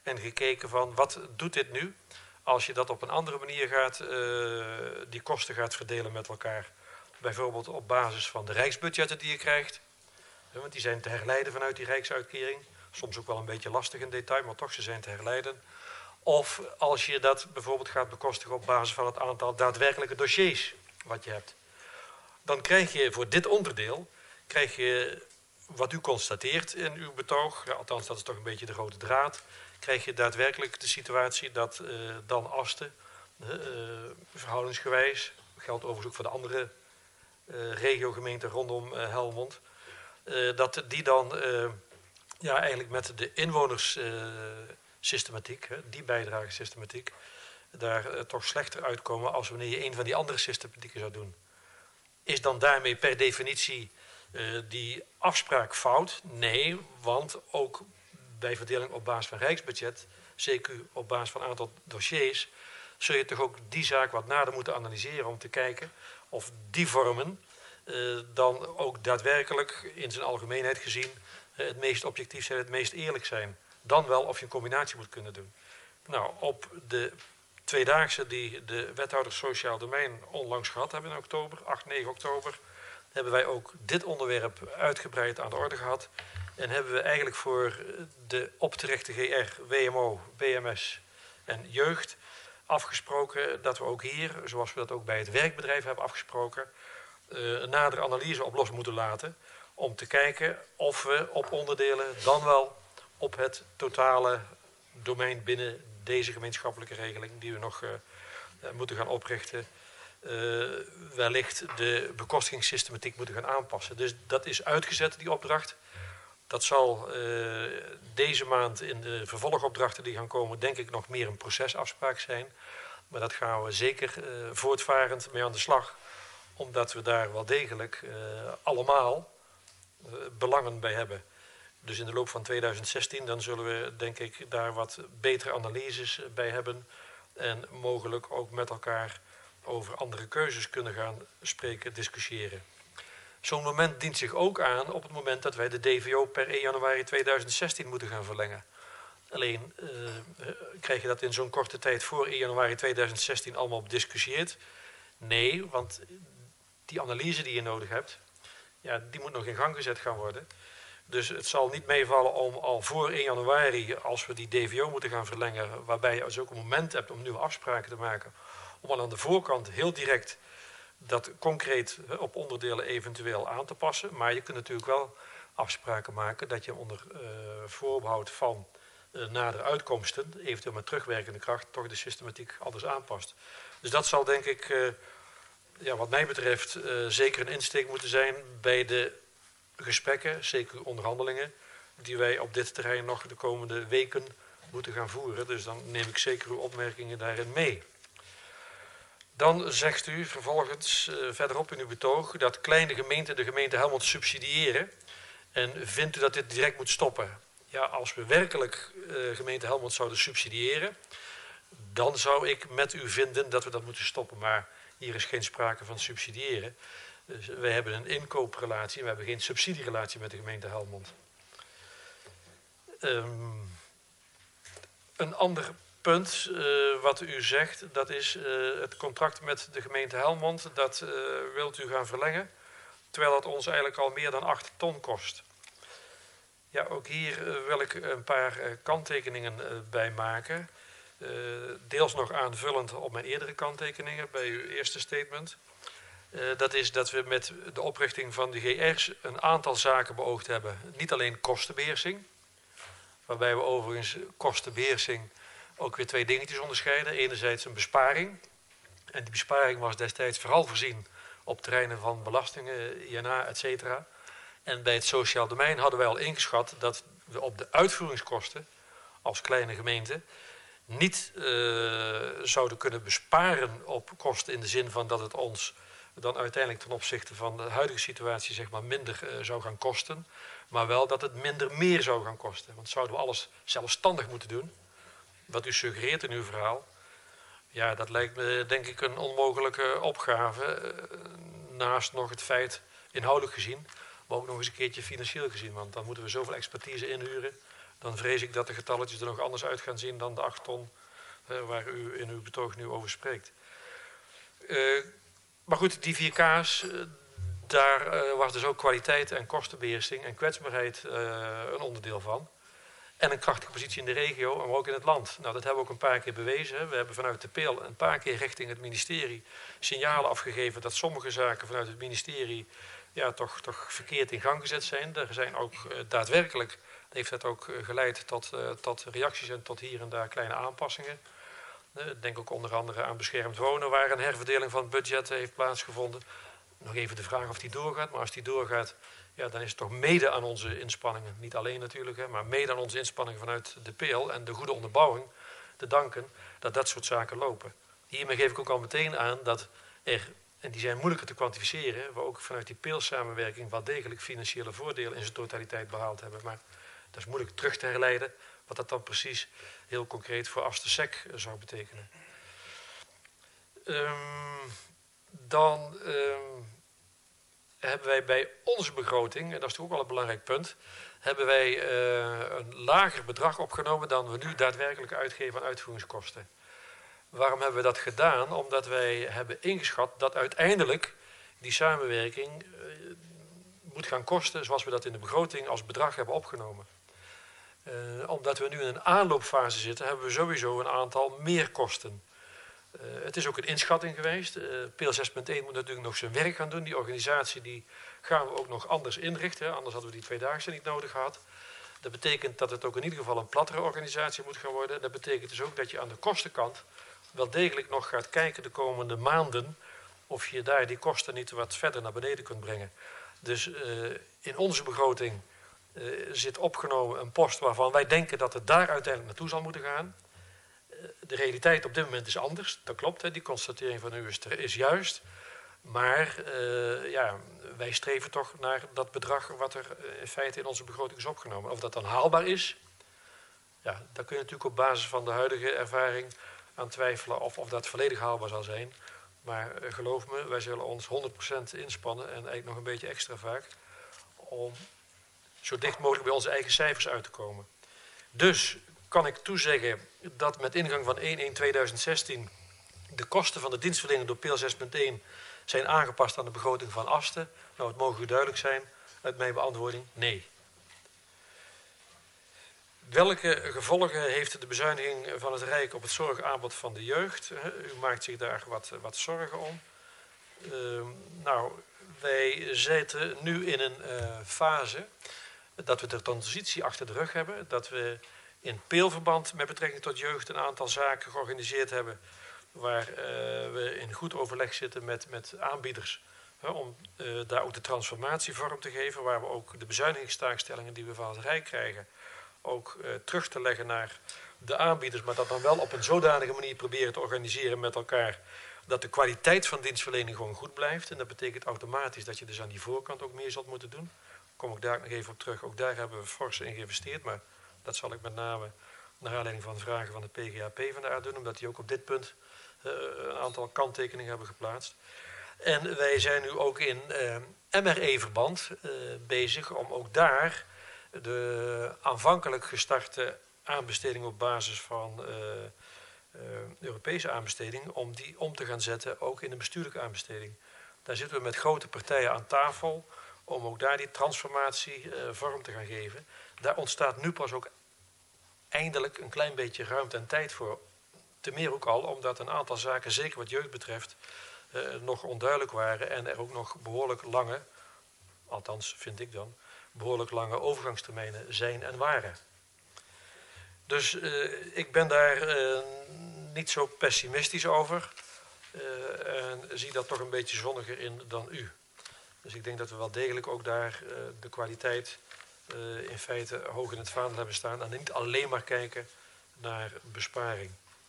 En gekeken van wat doet dit nu als je dat op een andere manier gaat, die kosten gaat verdelen met elkaar. Bijvoorbeeld op basis van de rijksbudgetten die je krijgt. Want die zijn te herleiden vanuit die rijksuitkering. Soms ook wel een beetje lastig in detail, maar toch, ze zijn te herleiden. Of als je dat bijvoorbeeld gaat bekostigen op basis van het aantal daadwerkelijke dossiers wat je hebt. Dan krijg je voor dit onderdeel, krijg je wat u constateert in uw betoog, ja, althans dat is toch een beetje de rode draad, krijg je daadwerkelijk de situatie dat dan Asten, verhoudingsgewijs, geldt overigens ook voor de andere regiogemeenten rondom Helmond, dat die dan ja, eigenlijk met de inwonerssystematiek, die bijdragesystematiek, daar toch slechter uitkomen als wanneer je een van die andere systematieken zou doen. Is dan daarmee per definitie die afspraak fout? Nee, want ook bij verdeling op basis van rijksbudget, CQ op basis van aantal dossiers, zul je toch ook die zaak wat nader moeten analyseren om te kijken of die vormen dan ook daadwerkelijk in zijn algemeenheid gezien het meest objectief zijn, het meest eerlijk zijn. Dan wel of je een combinatie moet kunnen doen. Nou, op de tweedaagse die de wethouders Sociaal Domein onlangs gehad hebben in oktober, 8, 9 oktober, hebben wij ook dit onderwerp uitgebreid aan de orde gehad. En hebben we eigenlijk voor de op te richten GR, WMO, BMS en jeugd afgesproken dat we ook hier, zoals we dat ook bij het werkbedrijf hebben afgesproken, een nadere analyse op los moeten laten. Om te kijken of we op onderdelen dan wel op het totale domein binnen deze gemeenschappelijke regeling die we nog moeten gaan oprichten, wellicht de bekostigingssystematiek moeten gaan aanpassen. Dus dat is uitgezet, die opdracht. Dat zal deze maand in de vervolgopdrachten die gaan komen, denk ik nog meer een procesafspraak zijn. Maar dat gaan we zeker voortvarend mee aan de slag. Omdat we daar wel degelijk allemaal belangen bij hebben. Dus in de loop van 2016 dan zullen we denk ik daar wat betere analyses bij hebben. En mogelijk ook met elkaar over andere keuzes kunnen gaan spreken, discussiëren. Zo'n moment dient zich ook aan op het moment dat wij de DVO per 1 januari 2016 moeten gaan verlengen. Alleen krijg je dat in zo'n korte tijd voor 1 januari 2016 allemaal bediscussieerd? Nee, want die analyse die je nodig hebt, ja, die moet nog in gang gezet gaan worden. Dus het zal niet meevallen om al voor 1 januari, als we die DVO moeten gaan verlengen, waarbij je dus ook een moment hebt om nieuwe afspraken te maken, om al aan de voorkant heel direct dat concreet op onderdelen eventueel aan te passen. Maar je kunt natuurlijk wel afspraken maken dat je onder voorbehoud van nadere uitkomsten, eventueel met terugwerkende kracht, toch de systematiek anders aanpast. Dus dat zal denk ik, ja, wat mij betreft, zeker een insteek moeten zijn bij de gesprekken, zeker onderhandelingen, die wij op dit terrein nog de komende weken moeten gaan voeren. Dus dan neem ik zeker uw opmerkingen daarin mee. Dan zegt u vervolgens verderop in uw betoog dat kleine gemeenten de gemeente Helmond subsidiëren. En vindt u dat dit direct moet stoppen? Ja, als we werkelijk gemeente Helmond zouden subsidiëren, dan zou ik met u vinden dat we dat moeten stoppen. Maar hier is geen sprake van subsidiëren. Dus wij hebben een inkooprelatie, we hebben geen subsidierelatie met de gemeente Helmond. Een ander punt wat u zegt, dat is het contract met de gemeente Helmond. Dat wilt u gaan verlengen, terwijl dat ons eigenlijk al meer dan 8 ton kost. Ja, ook hier wil ik een paar kanttekeningen bij maken. Deels nog aanvullend op mijn eerdere kanttekeningen bij uw eerste statement. Dat is dat we met de oprichting van de GR's een aantal zaken beoogd hebben. Niet alleen kostenbeheersing, waarbij we overigens kostenbeheersing ook weer 2 dingetjes onderscheiden. Enerzijds een besparing. En die besparing was destijds vooral voorzien op terreinen van belastingen, INA, etc. En bij het sociaal domein hadden wij al ingeschat dat we op de uitvoeringskosten als kleine gemeente niet zouden kunnen besparen op kosten in de zin van dat het ons dan uiteindelijk ten opzichte van de huidige situatie zeg maar minder zou gaan kosten. Maar wel dat het minder meer zou gaan kosten. Want zouden we alles zelfstandig moeten doen, wat u suggereert in uw verhaal, ja, dat lijkt me denk ik een onmogelijke opgave. Naast nog het feit, inhoudelijk gezien, maar ook nog eens een keertje financieel gezien. Want dan moeten we zoveel expertise inhuren. dan vrees ik dat de getalletjes er nog anders uit gaan zien dan de 8 ton waar u in uw betoog nu over spreekt. Maar goed, die 4K's, daar was dus ook kwaliteit en kostenbeheersing en kwetsbaarheid een onderdeel van. En een krachtige positie in de regio, maar ook in het land. Nou, dat hebben we ook een paar keer bewezen. We hebben vanuit de Peel een paar keer richting het ministerie signalen afgegeven dat sommige zaken vanuit het ministerie ja, toch verkeerd in gang gezet zijn. Er zijn ook daadwerkelijk, heeft dat ook geleid tot reacties en tot hier en daar kleine aanpassingen. Denk ook onder andere aan beschermd wonen, waar een herverdeling van het budget heeft plaatsgevonden. Nog even de vraag of die doorgaat, maar als die doorgaat, ja, dan is het toch mede aan onze inspanningen, niet alleen natuurlijk, maar mede aan onze inspanningen vanuit de Peel en de goede onderbouwing te danken dat dat soort zaken lopen. Hiermee geef ik ook al meteen aan dat er, en die zijn moeilijker te kwantificeren, we ook vanuit die Peel-samenwerking wel degelijk financiële voordelen in zijn totaliteit behaald hebben. Maar dat is moeilijk terug te herleiden, wat dat dan precies heel concreet voor Aster-Sec zou betekenen. Dan hebben wij bij onze begroting, en dat is toch ook wel een belangrijk punt, hebben wij een lager bedrag opgenomen dan we nu daadwerkelijk uitgeven aan uitvoeringskosten. Waarom hebben we dat gedaan? Omdat wij hebben ingeschat dat uiteindelijk die samenwerking moet gaan kosten zoals we dat in de begroting als bedrag hebben opgenomen. Omdat we nu in een aanloopfase zitten, hebben we sowieso een aantal meerkosten. Het is ook een inschatting geweest. Peel 6.1 moet natuurlijk nog zijn werk gaan doen. Die organisatie die gaan we ook nog anders inrichten. Anders hadden we die tweedaagse niet nodig gehad. Dat betekent dat het ook in ieder geval een plattere organisatie moet gaan worden. Dat betekent dus ook dat je aan de kostenkant wel degelijk nog gaat kijken de komende maanden of je daar die kosten niet wat verder naar beneden kunt brengen. Dus in onze begroting zit opgenomen een post waarvan wij denken dat het daar uiteindelijk naartoe zal moeten gaan. De realiteit op dit moment is anders, dat klopt, hè. Die constatering van u is juist. Maar ja, wij streven toch naar dat bedrag wat er in feite in onze begroting is opgenomen. Of dat dan haalbaar is, ja, daar kun je natuurlijk op basis van de huidige ervaring aan twijfelen of dat volledig haalbaar zal zijn. Maar geloof me, wij zullen ons 100% inspannen en eigenlijk nog een beetje extra vaak om zo dicht mogelijk bij onze eigen cijfers uit te komen. Dus kan ik toezeggen dat met ingang van 1/1/2016 de kosten van de dienstverlening door Peel 6.1 zijn aangepast aan de begroting van Asten. Nou, het mogen u duidelijk zijn uit mijn beantwoording, nee. Welke gevolgen heeft de bezuiniging van het Rijk op het zorgaanbod van de jeugd? U maakt zich daar wat zorgen om. Nou, wij zitten nu in een fase dat we de transitie achter de rug hebben. Dat we in Peelverband met betrekking tot jeugd een aantal zaken georganiseerd hebben waar we in goed overleg zitten met aanbieders. Om daar ook de transformatie vorm te geven, waar we ook de bezuinigingstaakstellingen die we van het Rijk krijgen ook terug te leggen naar de aanbieders, maar dat dan wel op een zodanige manier proberen te organiseren met elkaar dat de kwaliteit van dienstverlening gewoon goed blijft. En dat betekent automatisch dat je dus aan die voorkant ook meer zult moeten doen. Daar kom ik daar nog even op terug. Ook daar hebben we fors in geïnvesteerd, maar dat zal ik met name naar aanleiding van vragen van de PGA-PvdA doen, omdat die ook op dit punt een aantal kanttekeningen hebben geplaatst. En wij zijn nu ook in MRE-verband bezig om ook daar de aanvankelijk gestarte aanbesteding op basis van Europese aanbesteding, om die om te gaan zetten ook in een bestuurlijke aanbesteding. Daar zitten we met grote partijen aan tafel om ook daar die transformatie vorm te gaan geven. Daar ontstaat nu pas ook eindelijk een klein beetje ruimte en tijd voor. Te meer ook al omdat een aantal zaken, zeker wat jeugd betreft, nog onduidelijk waren en er ook nog behoorlijk lange, althans vind ik dan, behoorlijk lange overgangstermijnen zijn en waren. Dus ik ben daar niet zo pessimistisch over en zie dat toch een beetje zonniger in dan u. Dus ik denk dat we wel degelijk ook daar de kwaliteit in feite hoog in het vaandel hebben staan en niet alleen maar kijken naar besparing.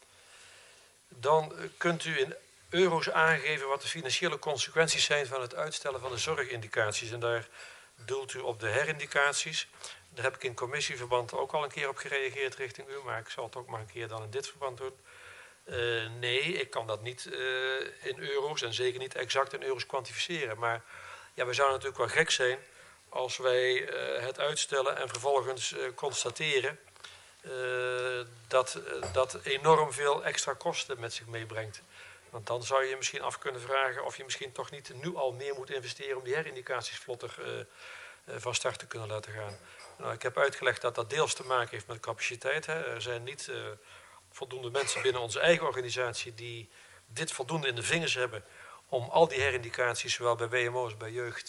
Dan kunt u in euro's aangeven wat de financiële consequenties zijn van het uitstellen van de zorgindicaties. En daar doelt u op de herindicaties. Daar heb ik in commissieverband ook al een keer op gereageerd richting u, maar ik zal het ook maar een keer dan in dit verband doen. Nee, ik kan dat niet in euro's en zeker niet exact in euro's kwantificeren. Maar ja, we zouden natuurlijk wel gek zijn als wij het uitstellen en vervolgens constateren dat dat enorm veel extra kosten met zich meebrengt. Want dan zou je misschien af kunnen vragen of je misschien toch niet nu al meer moet investeren om die herindicaties vlotter van start te kunnen laten gaan. Nou, ik heb uitgelegd dat dat deels te maken heeft met capaciteit. Hè. Er zijn niet voldoende mensen binnen onze eigen organisatie die dit voldoende in de vingers hebben om al die herindicaties, zowel bij WMO als bij jeugd,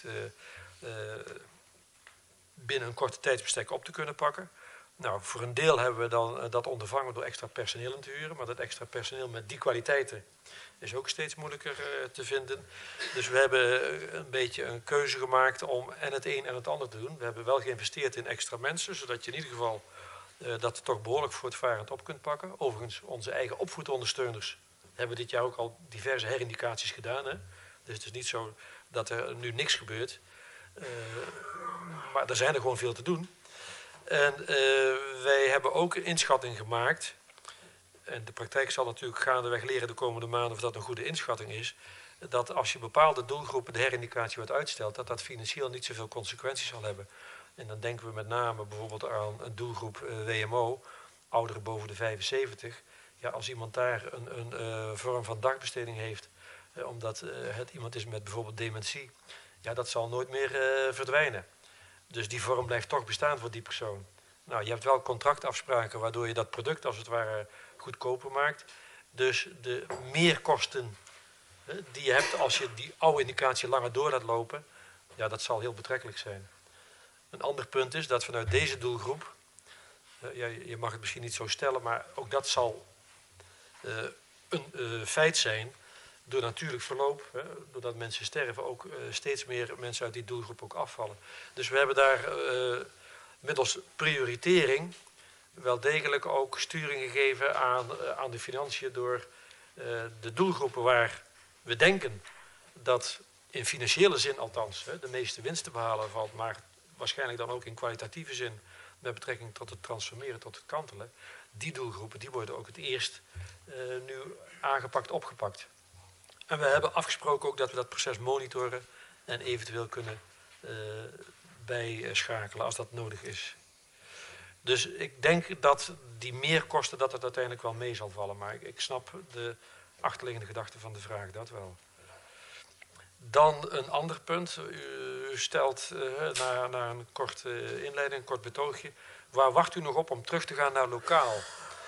binnen een korte tijdsbestek op te kunnen pakken. Nou, voor een deel hebben we dan dat ondervangen door extra personeel in te huren, maar dat extra personeel met die kwaliteiten is ook steeds moeilijker te vinden. Dus we hebben een beetje een keuze gemaakt om en het een en het ander te doen. We hebben wel geïnvesteerd in extra mensen, zodat je in ieder geval dat toch behoorlijk voortvarend op kunt pakken. Overigens, onze eigen opvoedondersteuners hebben dit jaar ook al diverse herindicaties gedaan. Hè? Dus het is niet zo dat er nu niks gebeurt. Maar er zijn er gewoon veel te doen. En wij hebben ook een inschatting gemaakt. En de praktijk zal natuurlijk gaandeweg leren de komende maanden of dat een goede inschatting is. Dat als je bepaalde doelgroepen de herindicatie wat uitstelt, dat dat financieel niet zoveel consequenties zal hebben. En dan denken we met name bijvoorbeeld aan een doelgroep WMO, ouderen boven de 75. Ja, als iemand daar een vorm van dagbesteding heeft, omdat het iemand is met bijvoorbeeld dementie, ja, dat zal nooit meer verdwijnen. Dus die vorm blijft toch bestaan voor die persoon. Nou, je hebt wel contractafspraken waardoor je dat product als het ware goedkoper maakt. Dus de meerkosten die je hebt als je die oude indicatie langer door laat lopen, ja, dat zal heel betrekkelijk zijn. Een ander punt is dat vanuit deze doelgroep, je mag het misschien niet zo stellen, maar ook dat zal een feit zijn, door natuurlijk verloop, doordat mensen sterven, ook steeds meer mensen uit die doelgroep ook afvallen. Dus we hebben daar middels prioritering wel degelijk ook sturing gegeven aan de financiën door de doelgroepen waar we denken dat in financiële zin althans de meeste winst te behalen valt, maar waarschijnlijk dan ook in kwalitatieve zin met betrekking tot het transformeren, tot het kantelen. Die doelgroepen die worden ook het eerst nu aangepakt, opgepakt. En we hebben afgesproken ook dat we dat proces monitoren en eventueel kunnen bijschakelen als dat nodig is. Dus ik denk dat die meerkosten dat het uiteindelijk wel mee zal vallen. Maar ik snap de achterliggende gedachte van de vraag, dat wel. Dan een ander punt. U stelt na een korte inleiding, een kort betoogje. Waar wacht u nog op om terug te gaan naar lokaal?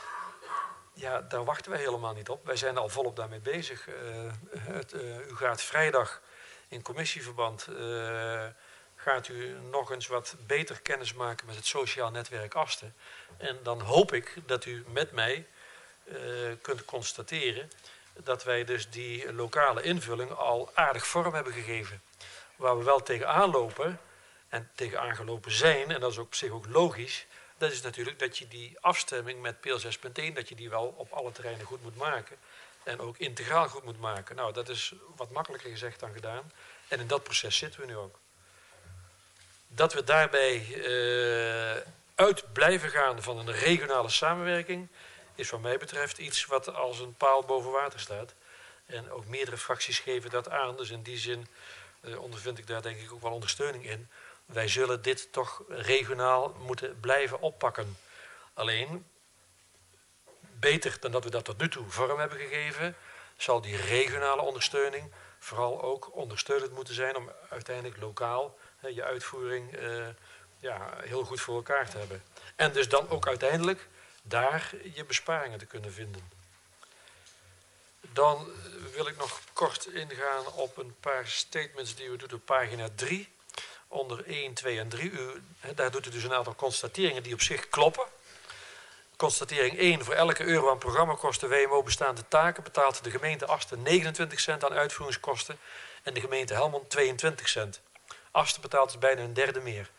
Ja, daar wachten wij helemaal niet op. Wij zijn al volop daarmee bezig. U gaat vrijdag in commissieverband gaat u nog eens wat beter kennis maken met het sociaal netwerk Asten. En dan hoop ik dat u met mij kunt constateren dat wij dus die lokale invulling al aardig vorm hebben gegeven. Waar we wel tegenaan lopen en tegenaan gelopen zijn, en dat is op zich ook logisch, dat is natuurlijk dat je die afstemming met PIL 6.1, dat je die wel op alle terreinen goed moet maken. En ook integraal goed moet maken. Nou, dat is wat makkelijker gezegd dan gedaan. En in dat proces zitten we nu ook. Dat we daarbij uit blijven gaan van een regionale samenwerking is wat mij betreft iets wat als een paal boven water staat. En ook meerdere fracties geven dat aan. Dus in die zin ondervind ik daar denk ik ook wel ondersteuning in. Wij zullen dit toch regionaal moeten blijven oppakken. Alleen, beter dan dat we dat tot nu toe vorm hebben gegeven, zal die regionale ondersteuning vooral ook ondersteunend moeten zijn om uiteindelijk lokaal je uitvoering heel goed voor elkaar te hebben. En dus dan ook uiteindelijk daar je besparingen te kunnen vinden. Dan wil ik nog kort ingaan op een paar statements die u doet op pagina 3. Onder 1, 2 en 3. Daar doet u dus een aantal constateringen die op zich kloppen. Constatering 1. Voor elke euro aan programmakosten WMO bestaande taken betaalt de gemeente Asten 29 cent aan uitvoeringskosten en de gemeente Helmond 22 cent. Asten betaalt dus bijna een derde meer.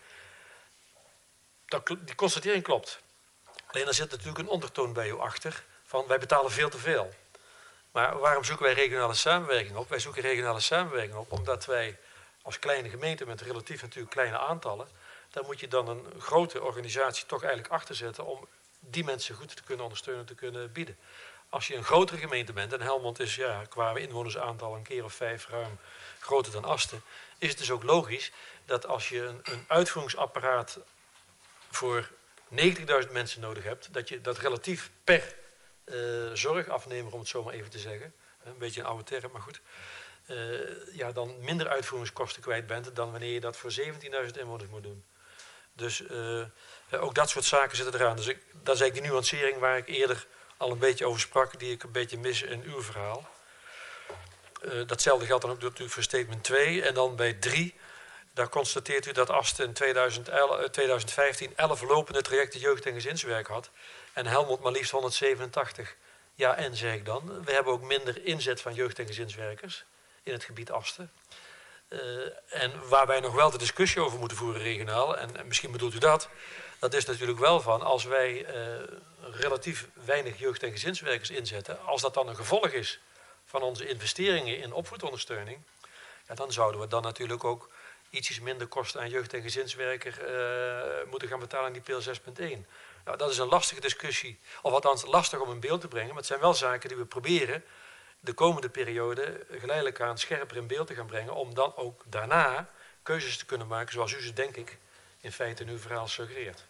Die constatering klopt. Alleen er zit natuurlijk een ondertoon bij u achter van wij betalen veel te veel. Maar waarom zoeken wij regionale samenwerking op? Wij zoeken regionale samenwerking op omdat wij als kleine gemeente met relatief natuurlijk kleine aantallen, daar moet je dan een grote organisatie toch eigenlijk achter zetten om die mensen goed te kunnen ondersteunen, te kunnen bieden. Als je een grotere gemeente bent, en Helmond is qua inwonersaantal een keer of 5 ruim groter dan Asten, is het dus ook logisch dat als je een uitvoeringsapparaat voor 90.000 mensen nodig hebt, dat je dat relatief per zorgafnemer, om het zo maar even te zeggen, een beetje een oude term, maar goed, dan minder uitvoeringskosten kwijt bent dan wanneer je dat voor 17.000 inwoners moet doen. Dus ook dat soort zaken zitten eraan. Dus dat is eigenlijk die nuancering waar ik eerder al een beetje over sprak, die ik een beetje mis in uw verhaal. Datzelfde geldt dan ook natuurlijk voor statement 2. En dan bij 3, daar constateert u dat Asten in 2015 11 lopende trajecten jeugd- en gezinswerk had. En Helmond maar liefst 187. Ja, en zeg ik dan, we hebben ook minder inzet van jeugd- en gezinswerkers in het gebied Asten. En waar wij nog wel de discussie over moeten voeren regionaal, en misschien bedoelt u dat, dat is natuurlijk wel van als wij relatief weinig jeugd- en gezinswerkers inzetten, als dat dan een gevolg is van onze investeringen in opvoedondersteuning, ja, dan zouden we dan natuurlijk ook ietsjes minder kosten aan jeugd- en gezinswerker moeten gaan betalen aan die PIL 6.1. Nou, dat is een lastige discussie, of althans lastig om in beeld te brengen, maar het zijn wel zaken die we proberen de komende periode geleidelijk aan scherper in beeld te gaan brengen, om dan ook daarna keuzes te kunnen maken zoals u ze denk ik in feite in uw verhaal suggereert.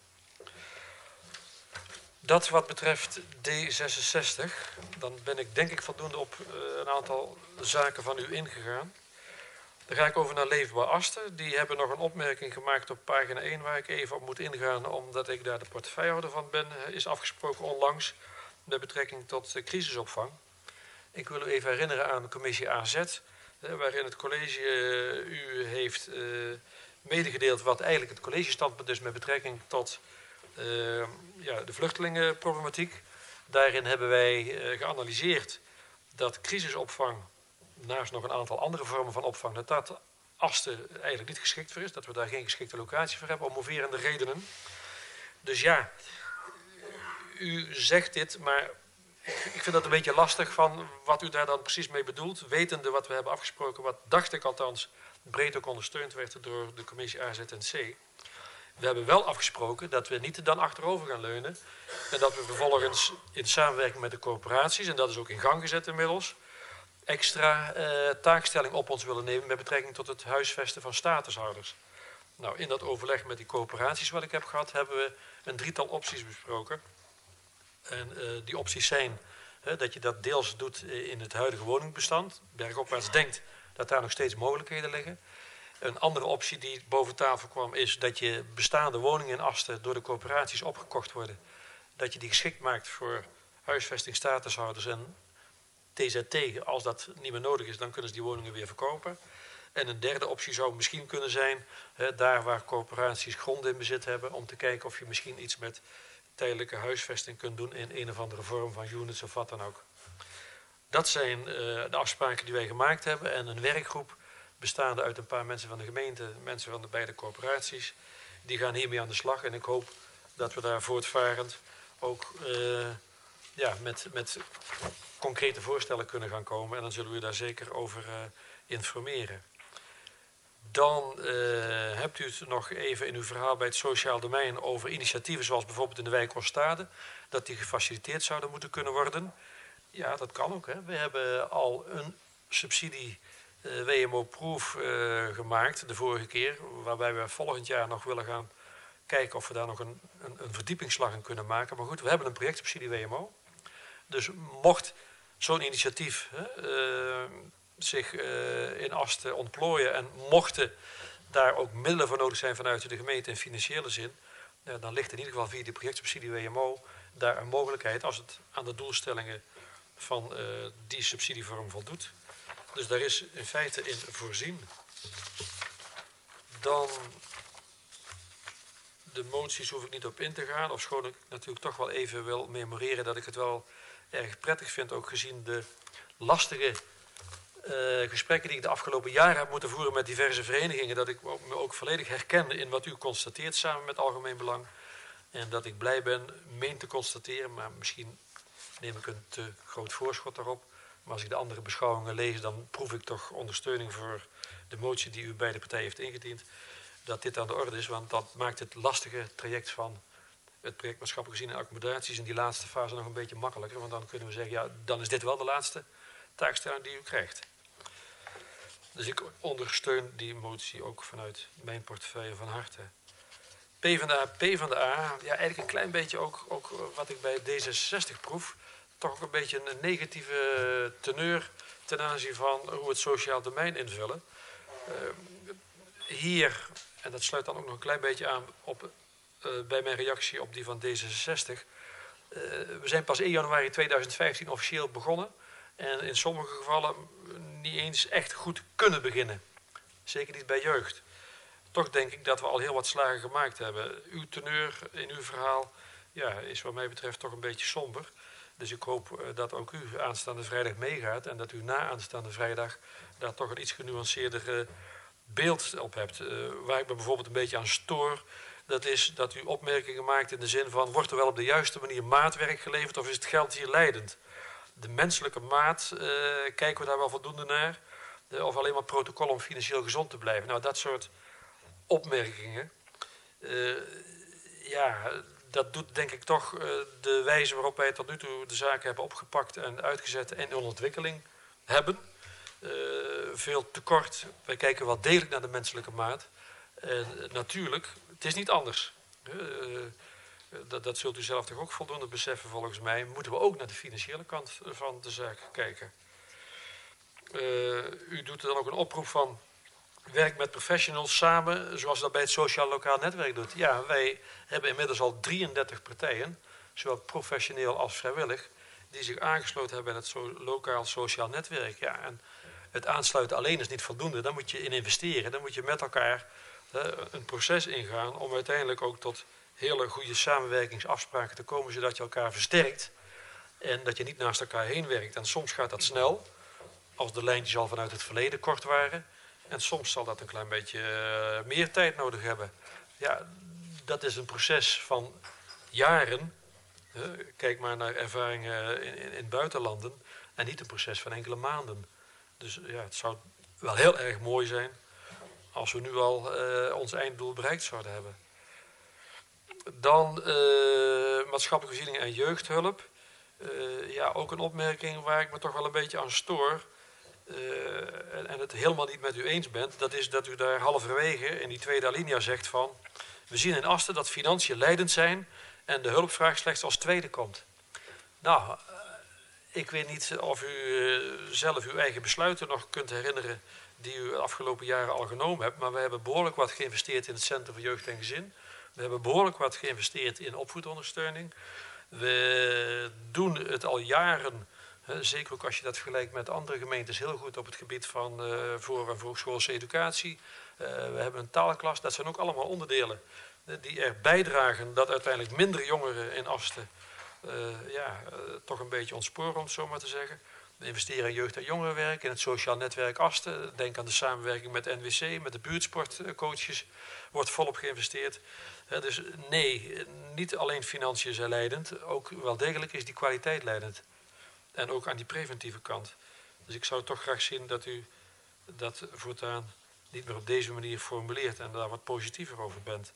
Dat wat betreft D66, dan ben ik denk ik voldoende op een aantal zaken van u ingegaan. Dan ga ik over naar Leefbaar Asten. Die hebben nog een opmerking gemaakt op pagina 1 waar ik even op moet ingaan, omdat ik daar de portefeuillehouder van ben, is afgesproken onlangs met betrekking tot de crisisopvang. Ik wil u even herinneren aan de commissie AZ, waarin het college u heeft medegedeeld wat eigenlijk het collegestandpunt is met betrekking tot de vluchtelingenproblematiek. Daarin hebben wij geanalyseerd dat crisisopvang, naast nog een aantal andere vormen van opvang, dat Asten eigenlijk niet geschikt voor is. Dat we daar geen geschikte locatie voor hebben, om moverende redenen. Dus ja, u zegt dit, maar ik vind dat een beetje lastig van wat u daar dan precies mee bedoelt. Wetende wat we hebben afgesproken, wat dacht ik althans breed ook ondersteund werd door de commissie AZNC. We hebben wel afgesproken dat we niet dan achterover gaan leunen. En dat we vervolgens in samenwerking met de corporaties, en dat is ook in gang gezet inmiddels, extra taakstelling op ons willen nemen met betrekking tot het huisvesten van statushouders. Nou, in dat overleg met die corporaties wat ik heb gehad, hebben we een drietal opties besproken. En die opties zijn dat je dat deels doet in het huidige woningbestand. Bergopwaarts denkt dat daar nog steeds mogelijkheden liggen. Een andere optie die boven tafel kwam is dat je bestaande woningen in Asten door de corporaties opgekocht worden. Dat je die geschikt maakt voor huisvesting, statushouders en TZT. Als dat niet meer nodig is, dan kunnen ze die woningen weer verkopen. En een derde optie zou misschien kunnen zijn, daar waar corporaties gronden in bezit hebben, om te kijken of je misschien iets met tijdelijke huisvesting kunt doen in een of andere vorm van units of wat dan ook. Dat zijn de afspraken die wij gemaakt hebben en een werkgroep bestaande uit een paar mensen van de gemeente, mensen van de beide corporaties, die gaan hiermee aan de slag en ik hoop dat we daar voortvarend ook met concrete voorstellen kunnen gaan komen en dan zullen we daar zeker over informeren. Dan hebt u het nog even in uw verhaal bij het sociaal domein over initiatieven zoals bijvoorbeeld in de wijk Oostade, dat die gefaciliteerd zouden moeten kunnen worden. Ja, dat kan ook. Hè. We hebben al een subsidie WMO-proof gemaakt de vorige keer, waarbij we volgend jaar nog willen gaan kijken of we daar nog een verdiepingsslag in kunnen maken. Maar goed, we hebben een projectsubsidie WMO. Dus mocht zo'n initiatief zich in Asten ontplooien en mochten daar ook middelen voor nodig zijn vanuit de gemeente in financiële zin, dan ligt in ieder geval via die projectsubsidie WMO daar een mogelijkheid als het aan de doelstellingen van die subsidievorm voldoet. Dus daar is in feite in voorzien. Dan de moties hoef ik niet op in te gaan, ofschoon ik natuurlijk toch wel even wil memoreren dat ik het wel erg prettig vind, ook gezien de lastige gesprekken die ik de afgelopen jaren heb moeten voeren met diverse verenigingen, dat ik me ook volledig herken in wat u constateert samen met Algemeen Belang. En dat ik blij ben, meen te constateren, maar misschien neem ik een te groot voorschot daarop. Maar als ik de andere beschouwingen lees, dan proef ik toch ondersteuning voor de motie die u bij de partij heeft ingediend. Dat dit aan de orde is, want dat maakt het lastige traject van het project maatschappelijke gezien en accommodatie is in die laatste fase nog een beetje makkelijker. Want dan kunnen we zeggen, ja, dan is dit wel de laatste taakstelling die u krijgt. Dus ik ondersteun die motie ook vanuit mijn portefeuille van harte. PvdA, ja, eigenlijk een klein beetje ook wat ik bij D66 proef. Toch ook een beetje een negatieve teneur ten aanzien van hoe we het sociaal domein invullen. Hier, en dat sluit dan ook nog een klein beetje aan op, bij mijn reactie op die van D66. We zijn pas 1 januari 2015 officieel begonnen. En in sommige gevallen niet eens echt goed kunnen beginnen. Zeker niet bij jeugd. Toch denk ik dat we al heel wat slagen gemaakt hebben. Uw teneur in uw verhaal is wat mij betreft toch een beetje somber. Dus ik hoop dat ook u aanstaande vrijdag meegaat. En dat u na aanstaande vrijdag daar toch een iets genuanceerder beeld op hebt. Waar ik me bijvoorbeeld een beetje aan stoor. Dat is dat u opmerkingen maakt in de zin van, wordt er wel op de juiste manier maatwerk geleverd of is het geld hier leidend? De menselijke maat, kijken we daar wel voldoende naar? Of alleen maar protocol om financieel gezond te blijven? Nou, dat soort opmerkingen. Dat doet denk ik toch de wijze waarop wij tot nu toe de zaken hebben opgepakt en uitgezet en in ontwikkeling hebben. Veel tekort. Wij kijken wel degelijk naar de menselijke maat. Natuurlijk, het is niet anders. Dat zult u zelf toch ook voldoende beseffen volgens mij. Moeten we ook naar de financiële kant van de zaak kijken. U doet er dan ook een oproep van werk met professionals samen, zoals u dat bij het Sociaal Lokaal Netwerk doet. Ja, wij hebben inmiddels al 33 partijen, zowel professioneel als vrijwillig, die zich aangesloten hebben bij het lokaal sociaal netwerk. Ja, en het aansluiten alleen is niet voldoende. Daar moet je in investeren. Dan moet je met elkaar een proces ingaan om uiteindelijk ook tot hele goede samenwerkingsafspraken te komen, zodat je elkaar versterkt en dat je niet naast elkaar heen werkt. En soms gaat dat snel, als de lijntjes al vanuit het verleden kort waren. En soms zal dat een klein beetje meer tijd nodig hebben. Ja, dat is een proces van jaren. Kijk maar naar ervaringen in buitenlanden. En niet een proces van enkele maanden. Dus ja, het zou wel heel erg mooi zijn als we nu al ons einddoel bereikt zouden hebben. Dan maatschappelijke voorziening en jeugdhulp. Ook een opmerking waar ik me toch wel een beetje aan stoor. En het helemaal niet met u eens bent. Dat is dat u daar halverwege in die tweede alinea zegt van, we zien in Asten dat financiën leidend zijn en de hulpvraag slechts als tweede komt. Nou, ik weet niet of u zelf uw eigen besluiten nog kunt herinneren die u de afgelopen jaren al genomen hebt. Maar we hebben behoorlijk wat geïnvesteerd in het Centrum voor Jeugd en Gezin. We hebben behoorlijk wat geïnvesteerd in opvoedondersteuning. We doen het al jaren, zeker ook als je dat vergelijkt met andere gemeentes, heel goed op het gebied van voor- en vroegschoolse educatie. We hebben een taalklas. Dat zijn ook allemaal onderdelen die er bijdragen dat uiteindelijk minder jongeren in Asten toch een beetje ontsporen, om het zo maar te zeggen. We investeren in jeugd- en jongerenwerk, in het sociaal netwerk Asten. Denk aan de samenwerking met NWC, met de buurtsportcoaches. Wordt volop geïnvesteerd. Dus nee, niet alleen financiën zijn leidend. Ook wel degelijk is die kwaliteit leidend. En ook aan die preventieve kant. Dus ik zou toch graag zien dat u dat voortaan niet meer op deze manier formuleert en daar wat positiever over bent.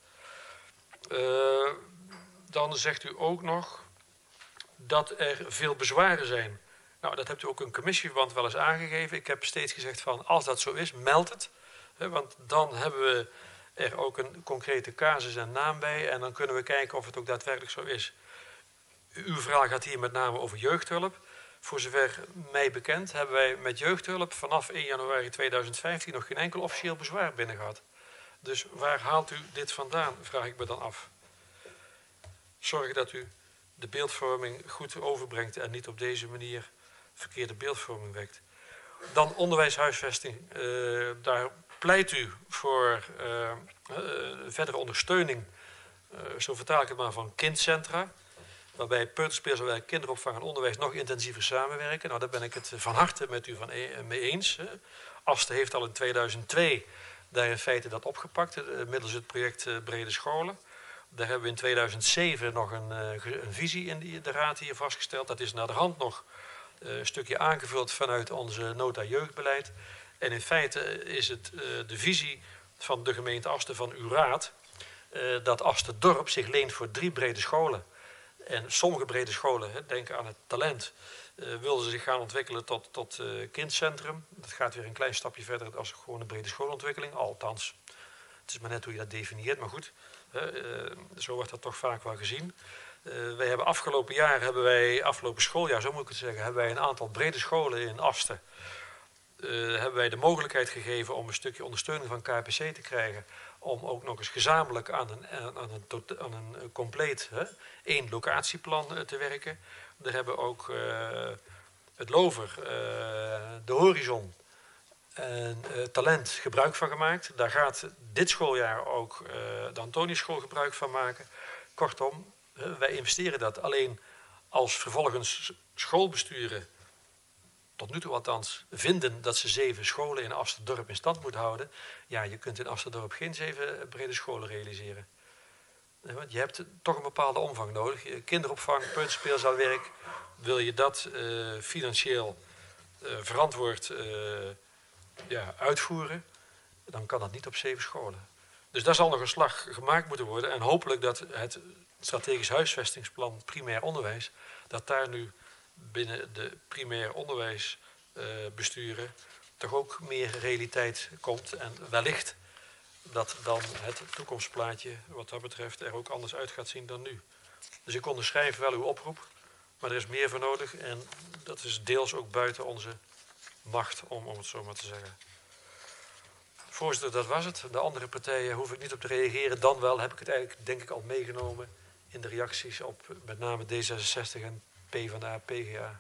Dan zegt u ook nog dat er veel bezwaren zijn. Nou, dat hebt u ook in commissieverband wel eens aangegeven. Ik heb steeds gezegd van, als dat zo is, meld het. Want dan hebben we er ook een concrete casus en naam bij. En dan kunnen we kijken of het ook daadwerkelijk zo is. Uw vraag gaat hier met name over jeugdhulp. Voor zover mij bekend hebben wij met jeugdhulp vanaf 1 januari 2015 nog geen enkel officieel bezwaar binnen gehad. Dus waar haalt u dit vandaan, vraag ik me dan af. Zorg dat u de beeldvorming goed overbrengt en niet op deze manier verkeerde beeldvorming wekt. Dan onderwijshuisvesting. Daar pleit u voor verdere ondersteuning, zo vertaal ik het maar, van kindcentra. Waarbij peuterspeelzaamwerk, kinderopvang en onderwijs nog intensiever samenwerken. Nou, daar ben ik het van harte met u mee eens. Asten heeft al in 2002 daar in feite dat opgepakt, middels het project Brede Scholen. Daar hebben we in 2007 nog een visie in de raad hier vastgesteld. Dat is naar de hand nog een stukje aangevuld vanuit onze nota jeugdbeleid. En in feite is het de visie van de gemeente Asten, van uw raad, dat Asterdorp zich leent voor 3 brede scholen. En sommige brede scholen, denken aan het talent, wilden ze zich gaan ontwikkelen tot kindcentrum. Dat gaat weer een klein stapje verder als gewoon een brede schoolontwikkeling. Althans, het is maar net hoe je dat definieert, maar goed. Zo wordt dat toch vaak wel gezien. Wij hebben afgelopen schooljaar, zo moet ik het zeggen, hebben wij een aantal brede scholen in Asten. Hebben wij de mogelijkheid gegeven om een stukje ondersteuning van KPC te krijgen. Om ook nog eens gezamenlijk aan een compleet 1 locatieplan te werken. Daar hebben ook het Lover, de Horizon en Talent gebruik van gemaakt. Daar gaat dit schooljaar ook de Antoniusschool gebruik van maken. Kortom, wij investeren dat. Alleen als vervolgens schoolbesturen, tot nu toe althans, vinden dat ze 7 scholen in Asterdorp in stand moeten houden. Ja, je kunt in Asterdorp geen 7 brede scholen realiseren. Want je hebt toch een bepaalde omvang nodig. Kinderopvang, peuterspeelzaalwerk. Wil je dat financieel verantwoord uitvoeren, dan kan dat niet op 7 scholen. Dus daar zal nog een slag gemaakt moeten worden. En hopelijk dat het strategisch huisvestingsplan primair onderwijs, dat daar nu binnen de primair onderwijsbesturen toch ook meer realiteit komt. En wellicht dat dan het toekomstplaatje wat dat betreft er ook anders uit gaat zien dan nu. Dus ik onderschrijf wel uw oproep, maar er is meer voor nodig. En dat is deels ook buiten onze macht, om het zo maar te zeggen. Voorzitter, dat was het. De andere partijen hoef ik niet op te reageren. Dan wel heb ik het eigenlijk, denk ik, al meegenomen in de reacties op met name D66 en PvdA, PGA.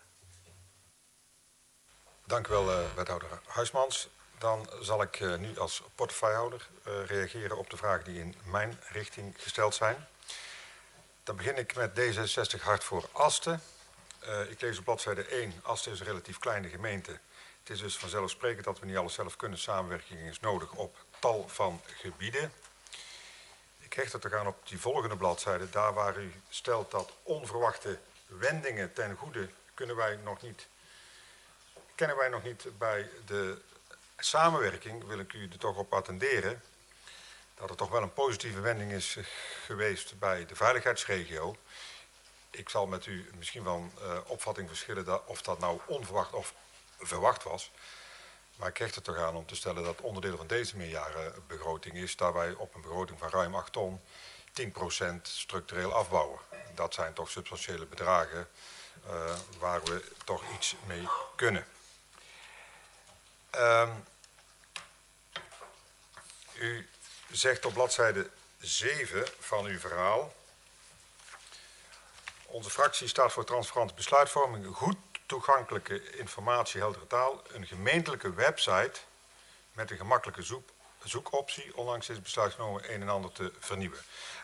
Dank u wel, wethouder Huismans. Dan zal ik nu als portefeuillehouder reageren op de vragen die in mijn richting gesteld zijn. Dan begin ik met D66 Hart voor Asten. Ik lees op bladzijde 1. Asten is een relatief kleine gemeente. Het is dus vanzelfsprekend dat we niet alles zelf kunnen. Samenwerking is nodig op tal van gebieden. Ik hecht er te gaan op die volgende bladzijde. Daar waar u stelt dat onverwachte wendingen ten goede kennen wij nog niet bij de samenwerking, wil ik u er toch op attenderen dat er toch wel een positieve wending is geweest bij de veiligheidsregio. Ik zal met u misschien van opvatting verschillen of dat nou onverwacht of verwacht was. Maar ik hecht er toch aan om te stellen dat onderdeel van deze meerjarenbegroting is dat wij op een begroting van ruim 8 ton 10% structureel afbouwen. Dat zijn toch substantiële bedragen waar we toch iets mee kunnen. U zegt op bladzijde 7 van uw verhaal: onze fractie staat voor transparante besluitvorming, goed toegankelijke informatie, heldere taal, een gemeentelijke website met een gemakkelijke zoekoptie. Onlangs is het besluit genomen een en ander te vernieuwen.